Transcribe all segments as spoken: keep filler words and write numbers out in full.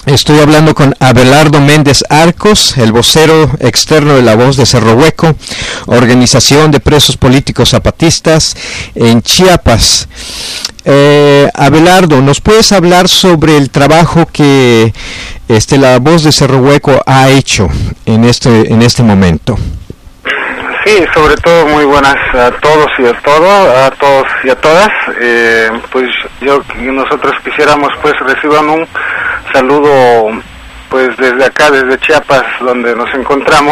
Estoy hablando con Abelardo Méndez Arcos, el vocero externo de La Voz de Cerro Hueco, organización de presos políticos zapatistas en Chiapas. Eh, Abelardo, ¿nos puedes hablar sobre el trabajo que este, La Voz de Cerro Hueco ha hecho en este, en este momento? Sí, sobre todo muy buenas a todos y a todos, a todos y a todas. Eh, pues yo nosotros quisiéramos pues reciban un saludo pues desde acá, desde Chiapas, donde nos encontramos.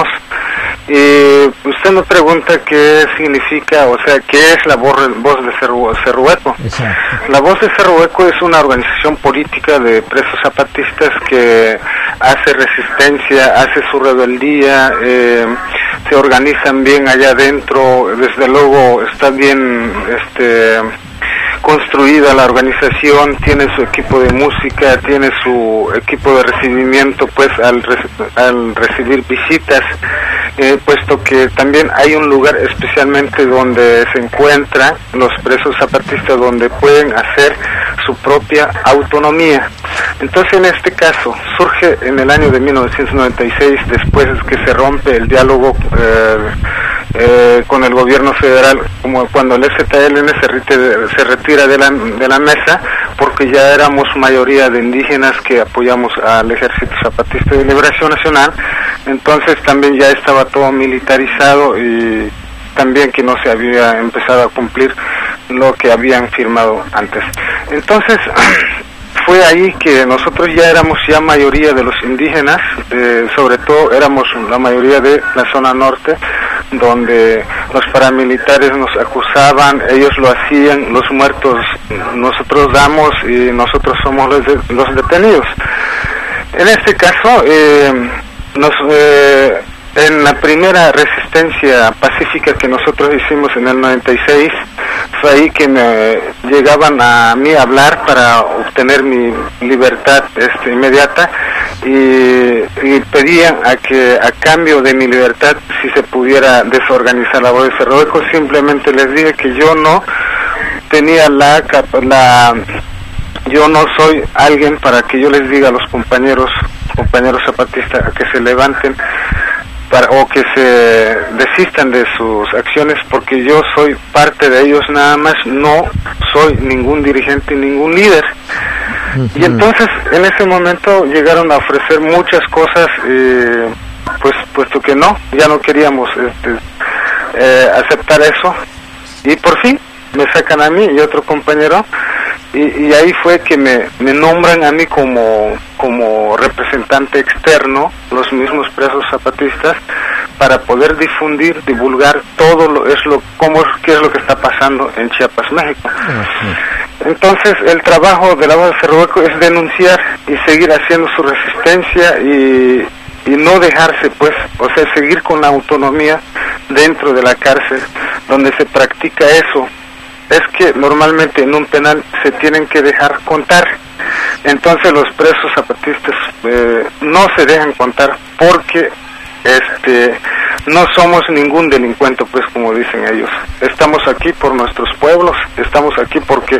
Y usted me pregunta qué significa, o sea, qué es la voz, voz de Cerro, Cerro Hueco. Exacto. La Voz de Cerro Hueco es una organización política de presos zapatistas que hace resistencia, hace su rebeldía, eh, se organizan bien allá adentro, desde luego está bien este construida la organización, tiene su equipo de música, tiene su equipo de recibimiento pues al, al recibir visitas, eh, puesto que también hay un lugar especialmente donde se encuentran los presos zapatistas, donde pueden hacer su propia autonomía. Entonces en este caso surge en el año de mil novecientos noventa y seis, después que se rompe el diálogo eh, eh, con el gobierno federal, como cuando el S T L N se retira, se retira de la, de la mesa, porque ya éramos mayoría de indígenas que apoyamos al Ejército Zapatista de Liberación Nacional. Entonces también ya estaba todo militarizado y también que no se había empezado a cumplir lo que habían firmado antes. Entonces fue ahí que nosotros ya éramos ya mayoría de los indígenas, eh, sobre todo éramos la mayoría de la zona norte, donde los paramilitares nos acusaban, ellos lo hacían, los muertos nosotros damos y nosotros somos los, de, los detenidos. En este caso, eh, nos... Eh, En la primera resistencia pacífica que nosotros hicimos en el noventa y seis, fue ahí que me llegaban a mí a hablar para obtener mi libertad este, inmediata y, y pedían a que a cambio de mi libertad si se pudiera desorganizar La Voz de Cerro Hueco. Simplemente les dije que yo no tenía la la yo no soy alguien para que yo les diga a los compañeros compañeros zapatistas que se levanten para, o que se desistan de sus acciones, porque yo soy parte de ellos nada más, no soy ningún dirigente, ningún líder. Uh-huh. Y entonces en ese momento llegaron a ofrecer muchas cosas, eh, pues puesto que no, ya no queríamos este, eh, aceptar eso, y por fin me sacan a mí y otro compañero, y, y ahí fue que me, me nombran a mí como como representante externo, los mismos presos zapatistas, para poder difundir, divulgar todo lo es lo cómo qué es lo que está pasando en Chiapas, México. Uh-huh. Entonces el trabajo de La Voz de Cerro Hueco es denunciar y seguir haciendo su resistencia y y no dejarse, pues, o sea, seguir con la autonomía dentro de la cárcel donde se practica eso. Es que normalmente en un penal se tienen que dejar contar. Entonces los presos zapatistas eh, no se dejan contar porque este no somos ningún delincuente, pues, como dicen ellos. Estamos aquí por nuestros pueblos, estamos aquí porque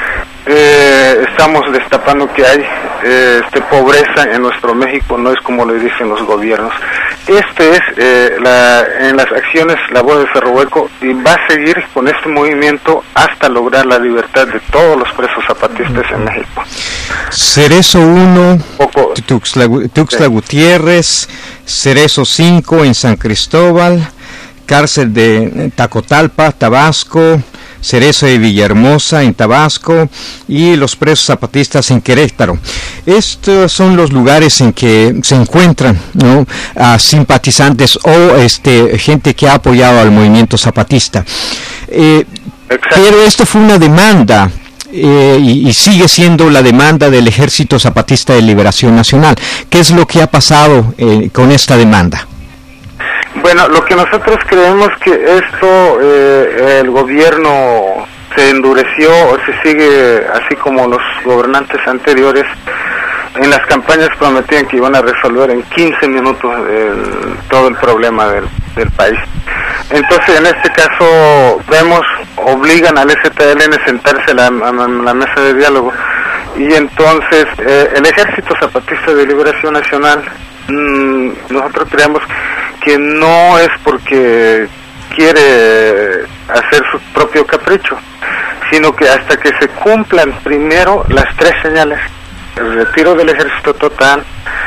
eh, estamos destapando que hay eh, este pobreza en nuestro México, no es como le dicen los gobiernos. Este es eh, la, en las acciones La Voz de Cerro Hueco, y va a seguir con este movimiento hasta lograr la libertad de todos los presos zapatistas en México. Cerezo uno, Tuxtla, Tuxtla sí. Gutiérrez, Cerezo cinco en San Cristóbal, cárcel de Tacotalpa, Tabasco, Cerezo de Villahermosa en Tabasco y los presos zapatistas en Querétaro. Estos son los lugares en que se encuentran, ¿no?, a simpatizantes o este gente que ha apoyado al movimiento zapatista. Eh, pero esto fue una demanda. Eh, y, y sigue siendo la demanda del Ejército Zapatista de Liberación Nacional. ¿Qué es lo que ha pasado eh, con esta demanda? Bueno, lo que nosotros creemos que esto, eh, el gobierno se endureció o se sigue así como los gobernantes anteriores. En las campañas prometían que iban a resolver en quince minutos el, todo el problema del, del país. Entonces, en este caso, vemos, obligan al S T L N a sentarse a la, a la mesa de diálogo Y entonces eh, el Ejército Zapatista de Liberación Nacional, mmm, nosotros creemos que no es porque quiere hacer su propio capricho, sino que hasta que se cumplan primero las tres señales: el retiro del ejército total,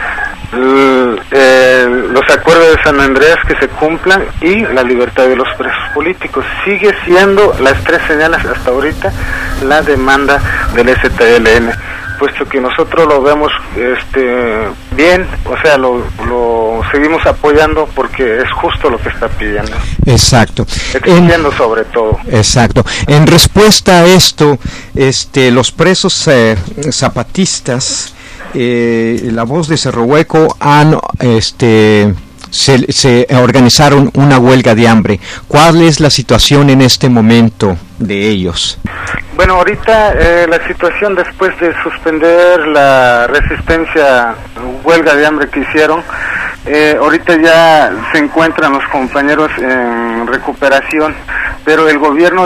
el, eh, los acuerdos de San Andrés que se cumplan y la libertad de los presos políticos. Sigue siendo las tres señales hasta ahorita la demanda del S T L N, puesto que nosotros lo vemos este bien, o sea, lo, lo seguimos apoyando porque es justo lo que está pidiendo. Exacto. Exigiendo en, sobre todo. Exacto. En respuesta a esto, este, los presos eh, zapatistas, eh, La Voz de Cerro Hueco han, este, se, se organizaron una huelga de hambre. ¿Cuál es la situación en este momento de ellos? Bueno, ahorita eh, la situación después de suspender la resistencia, huelga de hambre que hicieron, eh, ahorita ya se encuentran los compañeros en recuperación, pero el gobierno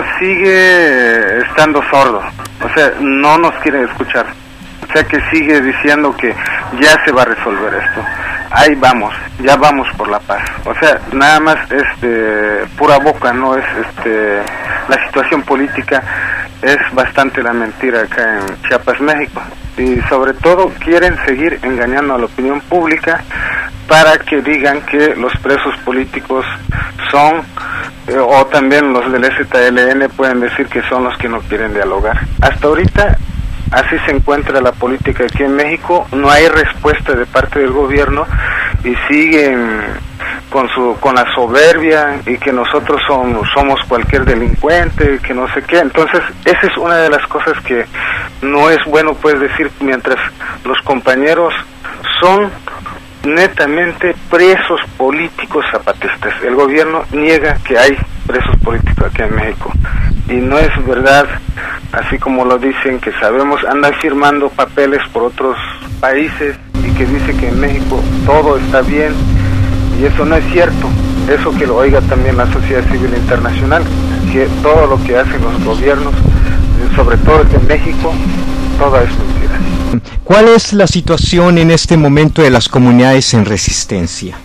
sigue estando sordo, o sea, no nos quiere escuchar, o sea que sigue diciendo que ya se va a resolver esto. Ahí vamos, ya vamos por la paz. O sea, nada más es de pura boca, no es este la situación política es bastante la mentira acá en Chiapas, México. Y sobre todo quieren seguir engañando a la opinión pública para que digan que los presos políticos son, eh, o también los del S T L N pueden decir que son los que no quieren dialogar. Hasta ahorita así se encuentra la política aquí en México, no hay respuesta de parte del gobierno y siguen con su con la soberbia y que nosotros somos, somos cualquier delincuente, que no sé qué. Entonces, esa es una de las cosas que no es bueno pues decir mientras los compañeros son netamente presos políticos zapatistas. El gobierno niega que hay presos políticos aquí en México y no es verdad, así como lo dicen, que sabemos, andan firmando papeles por otros países y que dice que en México todo está bien, y eso no es cierto. Eso que lo oiga también la sociedad civil internacional, que todo lo que hacen los gobiernos, sobre todo en México, todo es mentira. ¿Cuál es la situación en este momento de las comunidades en resistencia?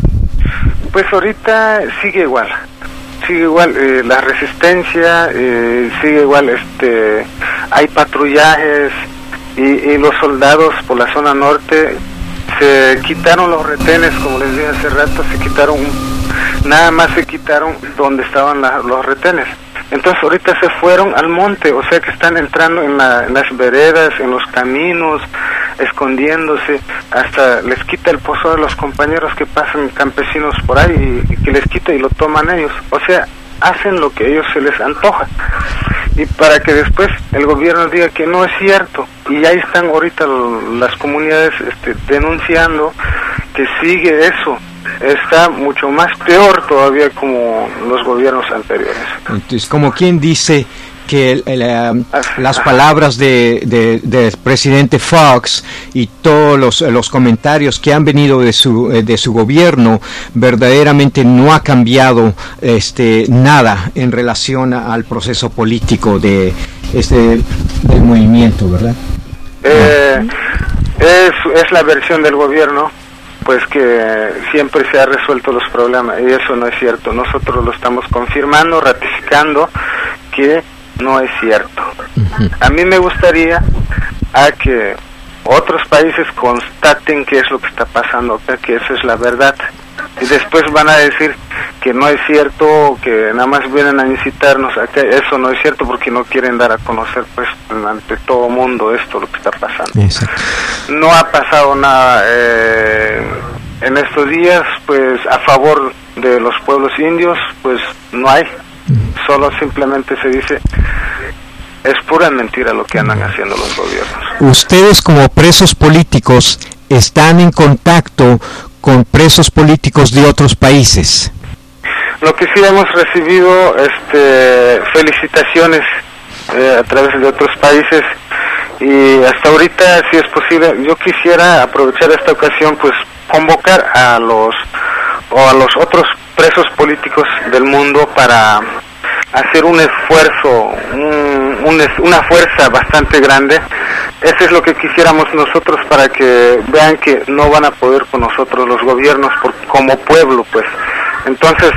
Pues ahorita sigue igual, sigue igual eh, la resistencia, eh, sigue igual, este, hay patrullajes y, y los soldados por la zona norte se quitaron los retenes, como les dije hace rato, se quitaron, nada más se quitaron donde estaban la, los retenes. Entonces ahorita se fueron al monte, o sea que están entrando en, la, en las veredas, en los caminos, escondiéndose, hasta les quita el pozo a los compañeros que pasan campesinos por ahí y, y que les quita y lo toman ellos. O sea, hacen lo que a ellos se les antoja. Y para que después el gobierno diga que no es cierto. Y ahí están ahorita las comunidades este, denunciando que sigue eso. Está mucho más peor todavía como los gobiernos anteriores. Entonces, como quien dice que el, el, uh, las palabras de, de, de presidente Fox y todos los, los comentarios que han venido de su de su gobierno verdaderamente no ha cambiado este nada en relación al proceso político de este del movimiento, ¿verdad? Eh, es, es la versión del gobierno, pues que siempre se ha resuelto los problemas, y eso no es cierto. Nosotros lo estamos confirmando, ratificando que no es cierto. Uh-huh. A mí me gustaría a que otros países constaten qué es lo que está pasando acá, que eso es la verdad, y después van a decir que no es cierto, que nada más vienen a incitarnos acá. Eso no es cierto porque no quieren dar a conocer pues ante todo mundo esto lo que está pasando. Exacto. No ha pasado nada eh, en estos días pues a favor de los pueblos indios, pues no hay, solo simplemente se dice. Es pura mentira lo que andan haciendo los gobiernos. Ustedes como presos políticos están en contacto con presos políticos de otros países. Lo que sí hemos recibido este felicitaciones eh, a través de otros países, y hasta ahorita, si es posible, yo quisiera aprovechar esta ocasión pues convocar a los o a los otros presos políticos del mundo para hacer un esfuerzo, un, un, una fuerza bastante grande eso es lo que quisiéramos nosotros, para que vean que no van a poder con nosotros los gobiernos por, como pueblo, pues. Entonces,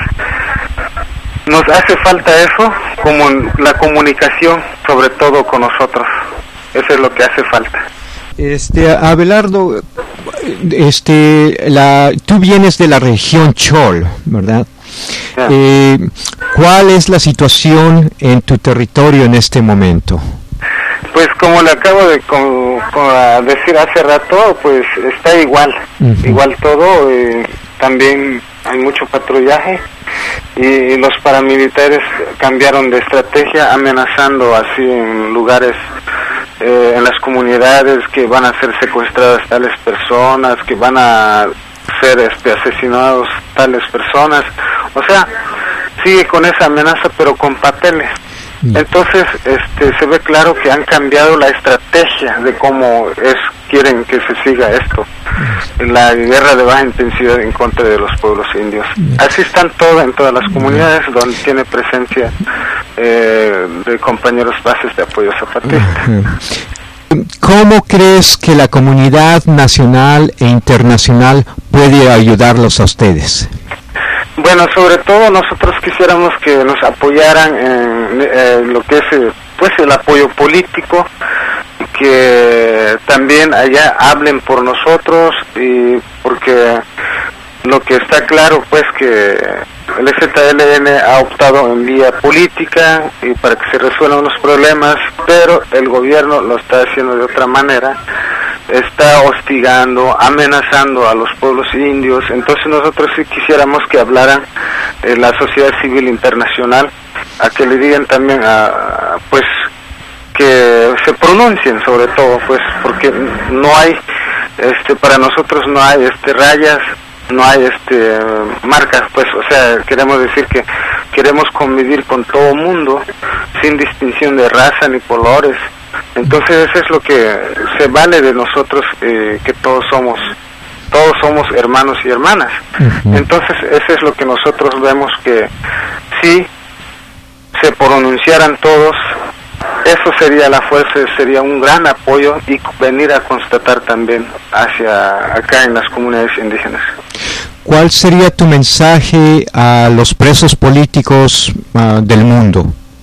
nos hace falta eso, como la comunicación, sobre todo con nosotros. Eso es lo que hace falta. Este, Abelardo, este, la, tú vienes de la región Chol, ¿verdad? Yeah. Eh, ¿Cuál es la situación en tu territorio en este momento? Pues como le acabo de con, con decir hace rato, pues está igual, uh-huh. igual todo. Eh, también hay mucho patrullaje y los paramilitares cambiaron de estrategia, amenazando así en lugares, eh, en las comunidades, que van a ser secuestradas tales personas, que van a ser este, asesinados tales personas. O sea, sigue con esa amenaza, pero con papeles. Entonces, este, se ve claro que han cambiado la estrategia de cómo es quieren que se siga esto, la guerra de baja intensidad en contra de los pueblos indios. Así están todas en todas las comunidades donde tiene presencia eh, de compañeros bases de apoyo zapatista. ¿Cómo crees que la comunidad nacional e internacional puede ayudarlos a ustedes? Bueno, sobre todo nosotros quisiéramos que nos apoyaran en, en lo que es pues el apoyo político, que también allá hablen por nosotros, y porque lo que está claro pues que el E Z L N ha optado en vía política y para que se resuelvan los problemas, pero el gobierno lo está haciendo de otra manera, está hostigando, amenazando a los pueblos indios. Entonces nosotros sí quisiéramos que hablaran eh, la sociedad civil internacional, a que le digan también a, a pues que se pronuncien sobre todo, pues porque no hay este para nosotros no hay este rayas, no hay este marcas, pues, o sea, queremos decir que queremos convivir con todo mundo sin distinción de raza ni colores. Entonces eso es lo que se vale de nosotros, eh, que todos somos todos somos hermanos y hermanas. Uh-huh. Entonces eso es lo que nosotros vemos, que si se pronunciaran todos, eso sería la fuerza, sería un gran apoyo, y venir a constatar también hacia acá en las comunidades indígenas. ¿Cuál sería tu mensaje a los presos políticos uh, del mundo?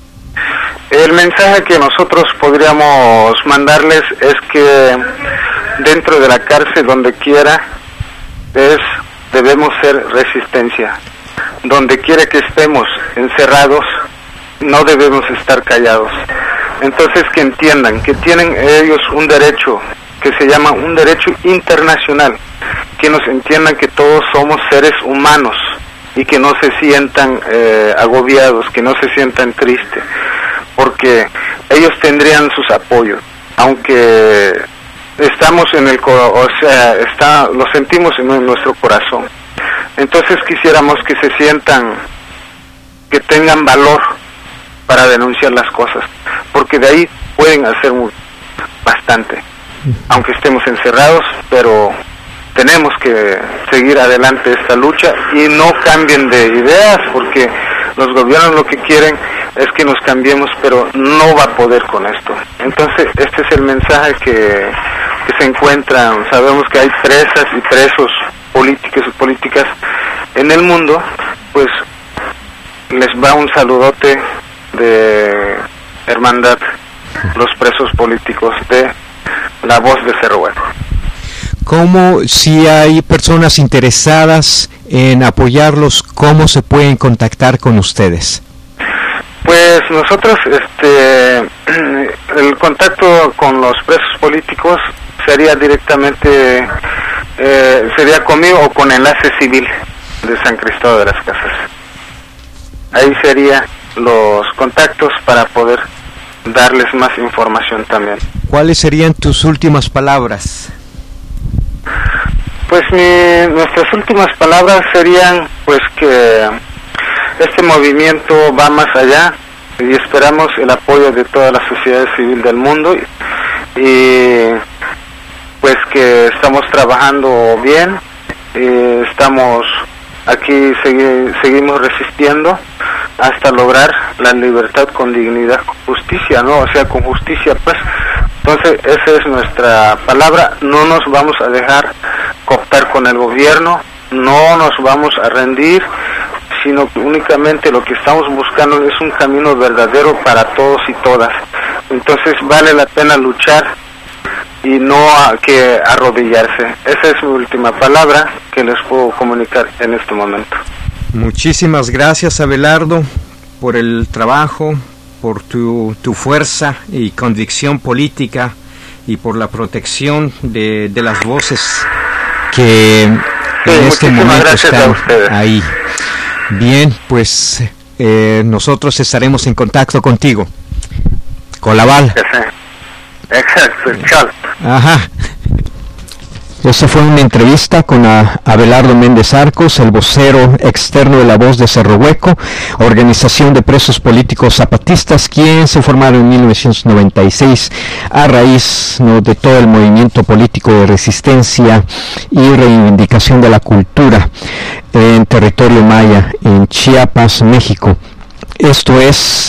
El mensaje que nosotros podríamos mandarles es que dentro de la cárcel, donde quiera, es debemos ser resistencia. Donde quiera que estemos encerrados, no debemos estar callados. Entonces, que entiendan que tienen ellos un derecho que se llama un derecho internacional, que nos entiendan que todos somos seres humanos y que no se sientan eh, agobiados, que no se sientan tristes, porque ellos tendrían sus apoyos, aunque estamos en el, o sea, está, lo sentimos en nuestro corazón. Entonces quisiéramos que se sientan, que tengan valor para denunciar las cosas, porque de ahí pueden hacer muy, bastante, aunque estemos encerrados, pero tenemos que seguir adelante esta lucha y no cambien de ideas, porque los gobiernos lo que quieren es que nos cambiemos, pero no va a poder con esto. Entonces este es el mensaje que, que se encuentran. Sabemos que hay presas y presos políticos y políticas en el mundo, pues les va un saludote de hermandad, los presos políticos de La Voz de Cerro Bueno. ¿Cómo, si hay personas interesadas en apoyarlos, cómo se pueden contactar con ustedes? Pues nosotros, este, el contacto con los presos políticos sería directamente, eh, sería conmigo o con Enlace Civil de San Cristóbal de las Casas. Ahí sería los contactos para poder darles más información también. ¿Cuáles serían tus últimas palabras? Pues mi, nuestras últimas palabras serían pues que este movimiento va más allá y esperamos el apoyo de toda la sociedad civil del mundo, y, y pues que estamos trabajando bien, y estamos aquí, segui, seguimos resistiendo hasta lograr la libertad con dignidad, con justicia, ¿no? O sea, con justicia, pues, Entonces, esa es nuestra palabra. No nos vamos a dejar cooptar con el gobierno, no nos vamos a rendir, sino que únicamente lo que estamos buscando es un camino verdadero para todos y todas. Entonces, vale la pena luchar y no a, que arrodillarse. Esa es mi última palabra que les puedo comunicar en este momento. Muchísimas gracias, Abelardo, por el trabajo, por tu, tu fuerza y convicción política y por la protección de, de las voces que sí, en este momento están ahí. Bien, pues eh, nosotros estaremos en contacto contigo. Colaval. Exacto, chao. Ajá. Esta fue una entrevista con a Abelardo Méndez Arcos, el vocero externo de La Voz de Cerro Hueco, organización de presos políticos zapatistas, quien se formaron en mil novecientos noventa y seis a raíz, ¿no?, de todo el movimiento político de resistencia y reivindicación de la cultura en territorio maya, en Chiapas, México. Esto es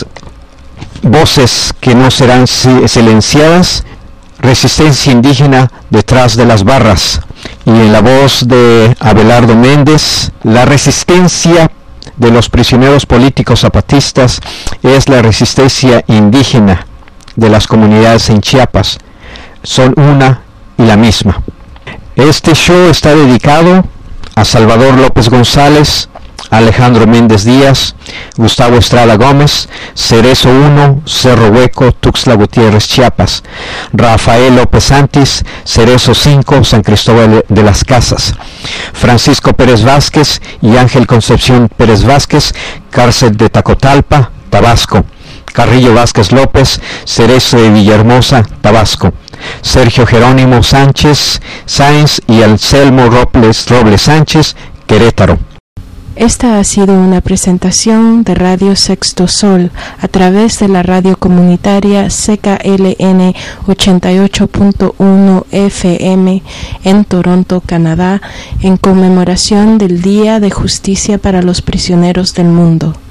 Voces que no serán silenciadas, resistencia indígena detrás de las barras. Y en la voz de Abelardo Méndez, la resistencia de los prisioneros políticos zapatistas es la resistencia indígena de las comunidades en Chiapas. Son una y la misma. Este show está dedicado a Salvador López González, Alejandro Méndez Díaz, Gustavo Estrada Gómez, Cerezo uno, Cerro Hueco, Tuxtla Gutiérrez, Chiapas, Rafael López Santis, Cerezo cinco, San Cristóbal de las Casas, Francisco Pérez Vázquez y Ángel Concepción Pérez Vázquez, Cárcel de Tacotalpa, Tabasco, Carrillo Vázquez López, Cerezo de Villahermosa, Tabasco, Sergio Jerónimo Sánchez Sáenz y Anselmo Robles, Robles Sánchez, Querétaro. Esta ha sido una presentación de Radio Sexto Sol a través de la radio comunitaria C K L N ochenta y ocho punto uno F M en Toronto, Canadá, en conmemoración del Día de Justicia para los Prisioneros del Mundo.